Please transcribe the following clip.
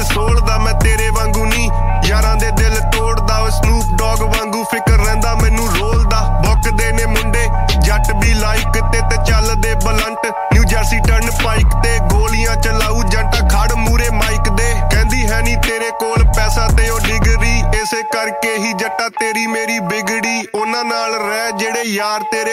ਸੋਲਦਾ ਮੈਂ ਤੇਰੇ ਵਾਂਗੂ ਨਹੀਂ ਯਾਰਾਂ ਦੇ ਦਿਲ ਤੋੜਦਾ ਓ ਸਨੂਪ ਡੌਗ ਵਾਂਗੂ ਫਿਕਰ ਰਹਿੰਦਾ ਮੈਨੂੰ ਰੋਲ ਦਾ ਬੁੱਕਦੇ ਨੇ ਮੁੰਡੇ ਜੱਟ ਵੀ ਲਾਈਕ ਤੇ ਚੱਲਦੇ blunt New Jersey turnpike ਤੇ ਗੋਲੀਆਂ ਚਲਾਊ ਜੰਟਾ ਖੜ ਮੂਰੇ ਮਾਈਕ ਦੇ ਕਹਿੰਦੀ ਹੈ ਨਹੀਂ ਤੇਰੇ ਕੋਲ ਪੈਸਾ ਤੇ ਉਹ ਡਿਗਰੀ ਇਸੇ ਕਰਕੇ ਹੀ ਜੱਟਾ ਤੇਰੀ ਮੇਰੀ ਵਿਗੜੀ ਉਹਨਾਂ ਨਾਲ ਰਹਿ ਜਿਹੜੇ ਯਾਰ ਤੇਰੇ